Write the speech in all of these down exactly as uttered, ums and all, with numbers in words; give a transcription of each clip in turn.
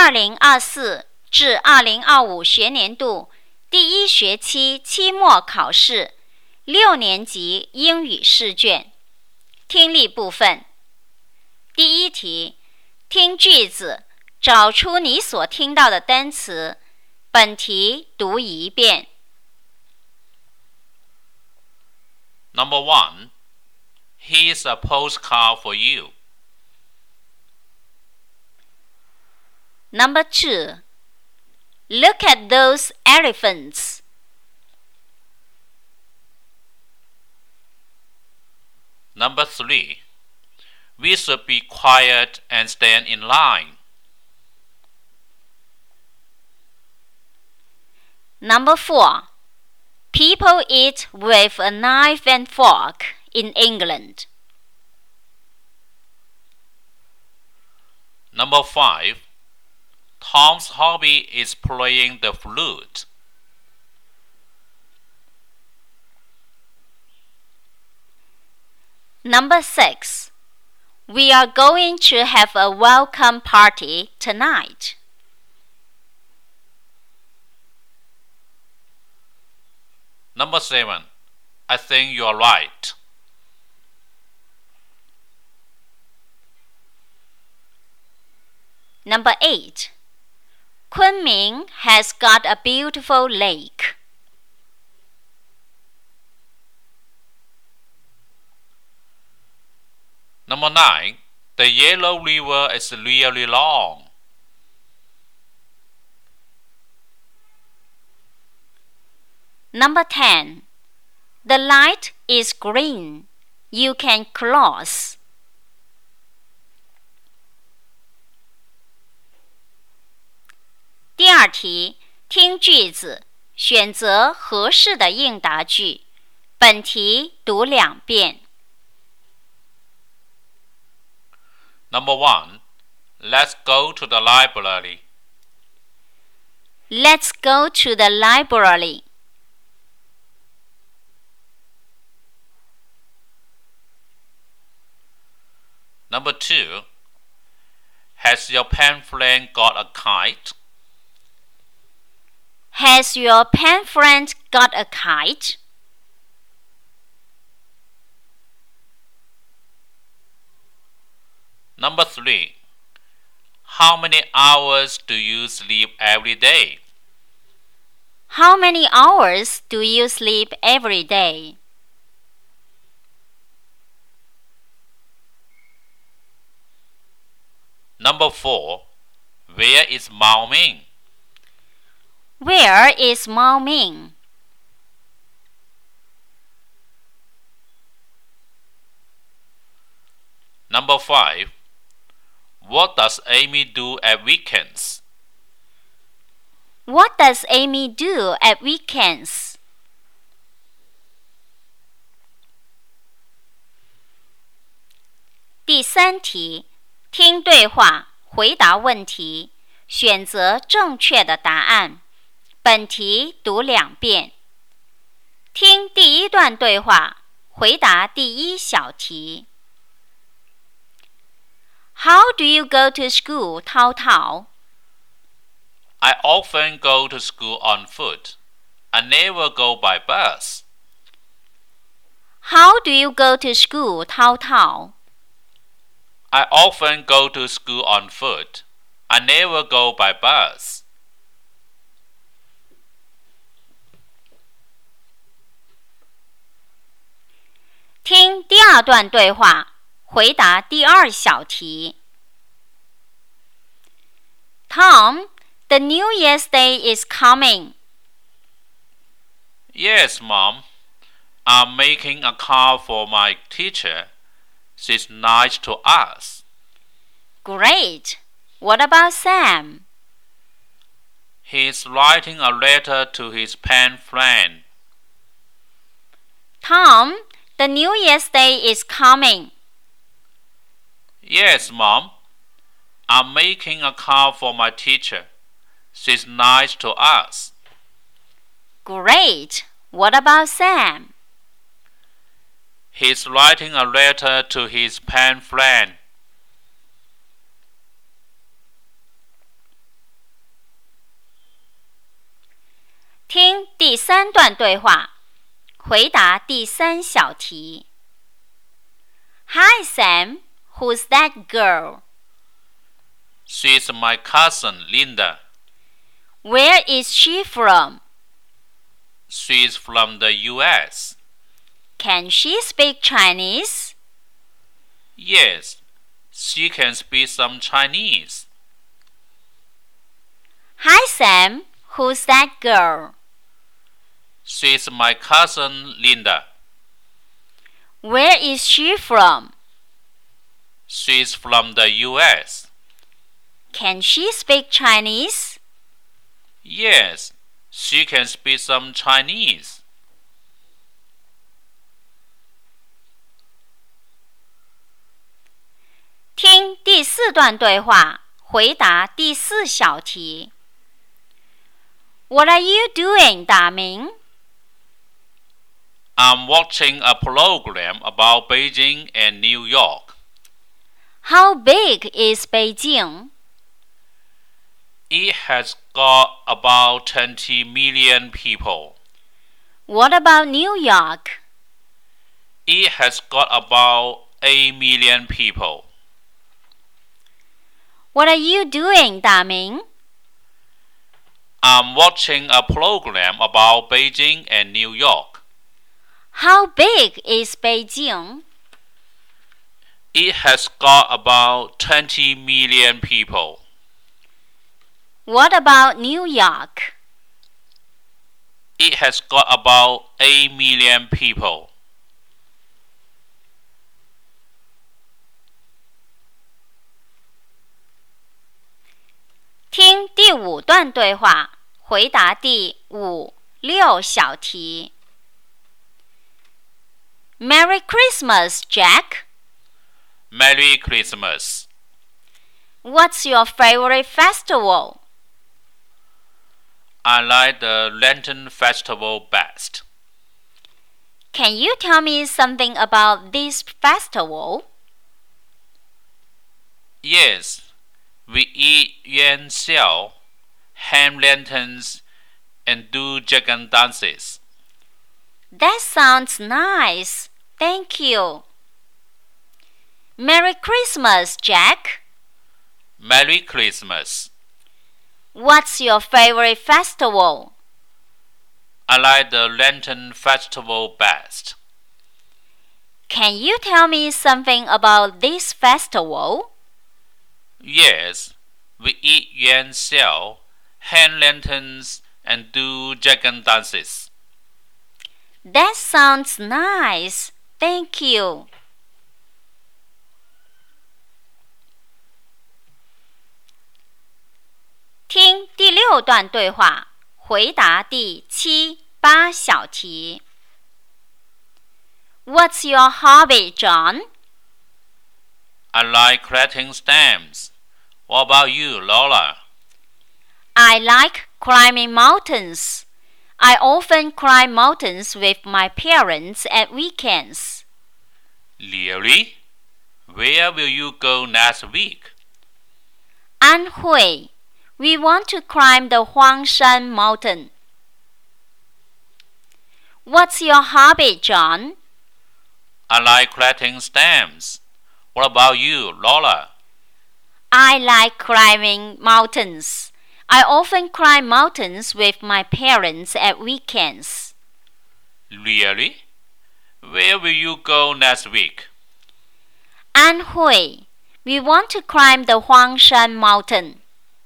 二零二四至二零二五学年度第一学期期末考试六年级英语试卷听力部分。第一题，听句子，找出你所听到的单词。本题读一遍。 Number one, here's a postcard for you. Number two, look at those elephants. Number three, we should be quiet and stand in line. Number four, people eat with a knife and fork in England. Number five, Tom's hobby is playing the flute. Number six, we are going to have a welcome party tonight. Number seven, I think you are right. Number eight, Kunming has got a beautiful lake. Number nine, the Yellow River is really long. Number ten, the light is green. You can cross.第二题，听句子，选择合适的应答句。本题读两遍。 Number one, let's go to the library. Let's go to the library. Number two, has your pen friend got a kite? Has your pen friend got a kite? Number three, how many hours do you sleep every day? How many hours do you sleep every day? Number four, where is Mao Ming? Where is Mao Ming? Number five, what does Amy do at weekends? What does Amy do at weekends? 第三题，听对话，回答问题，选择正确的答案。本题读两遍。听第一段对话，回答第一小题。How do you go to school, Tao Tao? I often go to school on foot. I never go by bus. How do you go to school, Tao Tao? I often go to school on foot. I never go by bus. 听第二段对话，回答第二小题。Tom, the New Year's Day is coming. Yes, Mom. I'm making a card for my teacher. She's nice to us. Great. What about Sam? He's writing a letter to his pen friend. Tom, the New Year's Day is coming. Yes, Mom. I'm making a card for my teacher. She's nice to us. Great. What about Sam? He's writing a letter to his pen friend. 第三段对话，回答第三小题。Hi Sam, who's that girl? She's my cousin, Linda. Where is she from? She's from the U S. Can she speak Chinese? Yes, she can speak some Chinese. Hi Sam, who's that girl? She's my cousin, Linda. Where is she from? She's from the U S. Can she speak Chinese? Yes, she can speak some Chinese. 听第四段对话，回答第四小题。What are you doing, 大明？ I'm watching a program about Beijing and New York. How big is Beijing? It has got about twenty million people. What about New York? It has got about eight million people. What are you doing, 大明？ I'm watching a program about Beijing and New York. How big is Beijing? It has got about twenty million people. What about New York? It has got about eight million people. 听第五段对话，回答第五、六小题。Merry Christmas, Jack. Merry Christmas. What's your favorite festival? I like the Lantern Festival best. Can you tell me something about this festival? Yes, we eat yuan xiao, hang lanterns, and do dragon dances. That sounds nice. Thank you. Merry Christmas, Jack. Merry Christmas. What's your favorite festival? I like the Lantern Festival best. Can you tell me something about this festival? Yes, we eat yuan xiao, hang lanterns, and do dragon dances. That sounds nice. Thank you. 听第六段对话，回答第七、八小题。What's your hobby, John? I like collecting stamps. What about you, Lola? I like climbing mountains. I often climb mountains with my parents at weekends. Really? Where will you go next week? 安徽 We want to climb the Huangshan Mountain. What's your hobby, John? I like collecting stamps. What about you, Lola? I like climbing mountains. I often climb mountains with my parents at weekends. Really? Where will you go next week? 安徽 We want to climb the Huangshan Mountain.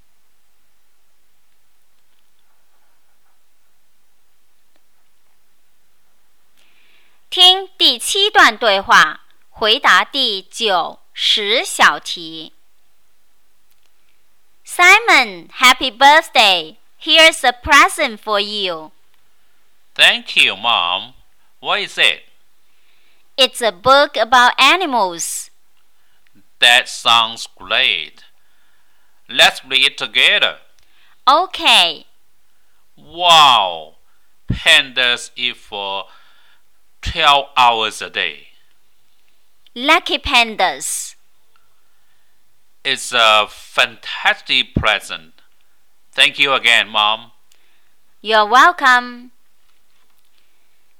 听第七段对话，回答第九、十小题。Simon, happy birthday! Here's a present for you. Thank you, Mom. What is it? It's a book about animals. That sounds great. Let's read it together. Okay. Wow! Pandas eat for twelve hours a day. Lucky pandas. It's a fantastic present. Thank you again, Mom. You're welcome.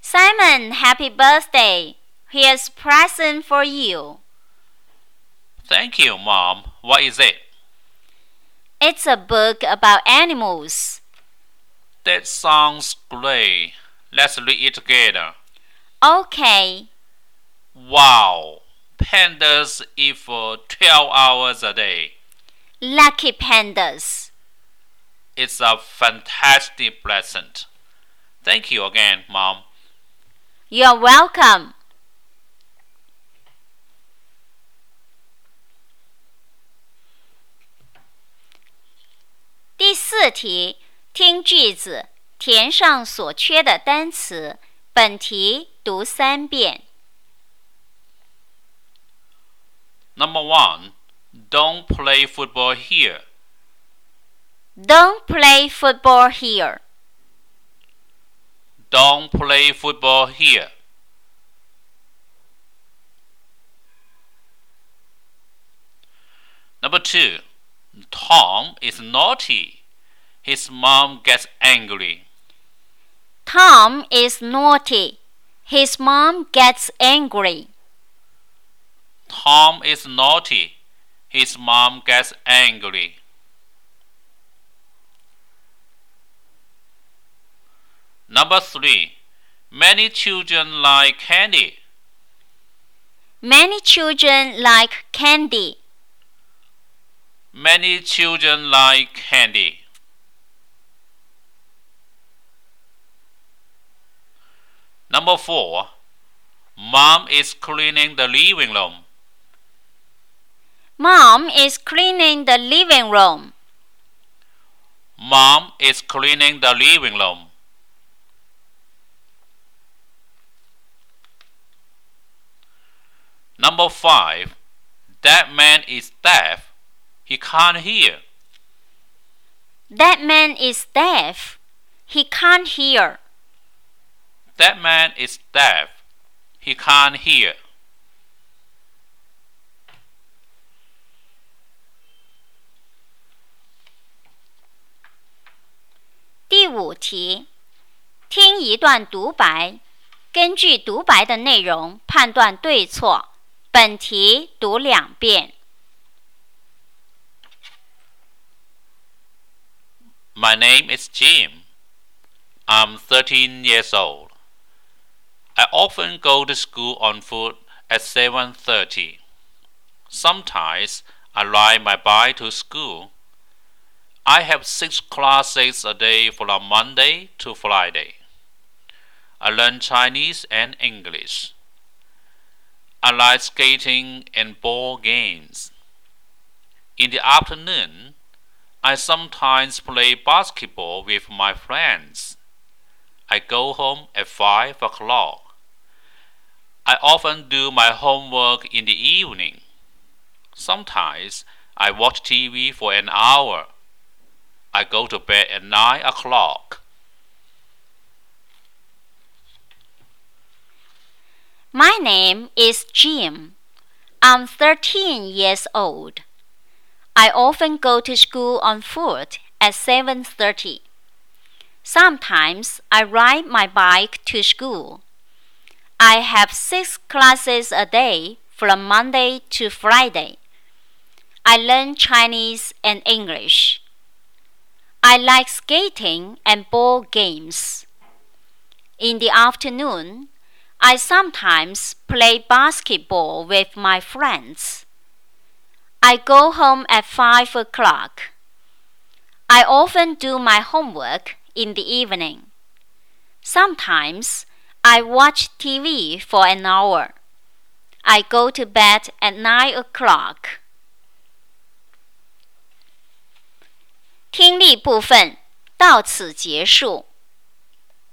Simon, happy birthday. Here's a present for you. Thank you, Mom. What is it? It's a book about animals. That sounds great. Let's read it together. Okay. Wow! Pandas eat for twelve hours a day. Lucky pandas. It's a fantastic present. Thank you again, Mom. You're welcome. 第四题，听句子，填上所缺的单词。本题读三遍。 Number one, don't play football here. Don't play football here. Don't play football here. Number two, Tom is naughty. His mom gets angry. Tom is naughty. His mom gets angry. Tom is naughty. His mom gets angry. Number three, many children like candy. Many children like candy. Many children like candy. Number four, Mom is cleaning the living room. Mom is cleaning the living room. Mom is cleaning the living room. Number five, that man is deaf. He can't hear. That man is deaf. He can't hear. That man is deaf. He can't hear. 第五题，听一段独白，根据独白的内容判断对错。本题读两遍。 My name is Jim. I'm thirteen years old. I often go to school on foot at seven thirty. Sometimes I ride my bike to school. I have six classes a day from Monday to Friday. I learn Chinese and English. I like skating and ball games. In the afternoon, I sometimes play basketball with my friends. I go home at five o'clock. I often do my homework in the evening. Sometimes I watch T V for an hour. I go to bed at nine o'clock. My name is Jim. I'm thirteen years old. I often go to school on foot at seven thirty. Sometimes I ride my bike to school. I have six classes a day from Monday to Friday. I learn Chinese and English. I like skating and ball games. In the afternoon, I sometimes play basketball with my friends. I go home at five o'clock. I often do my homework in the evening. Sometimes I watch T V for an hour. I go to bed at nine o'clock. 听力部分到此结束。